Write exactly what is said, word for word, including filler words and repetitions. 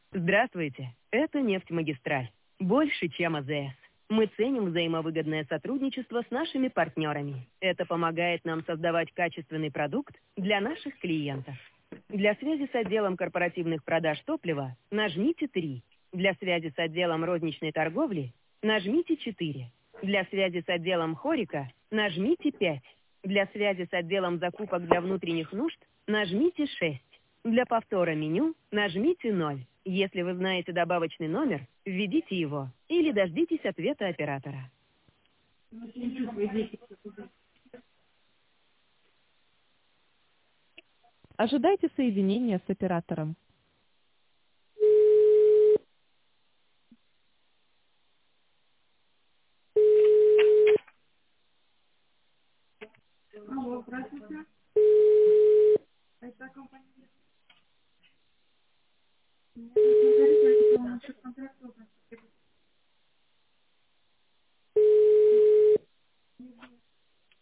Здравствуйте, это «Нефтьмагистраль». Больше, чем АЗС. Мы ценим взаимовыгодное сотрудничество с нашими партнерами. Это помогает нам создавать качественный продукт для наших клиентов. Для связи с отделом корпоративных продаж топлива нажмите три. Для связи с отделом розничной торговли нажмите четыре. Для связи с отделом хорика нажмите пять. Для связи с отделом закупок для внутренних нужд нажмите шесть. Для повтора меню нажмите ноль. Если вы знаете добавочный номер, введите его или дождитесь ответа оператора. Ожидайте соединения с оператором. Алло, здравствуйте. Это компания.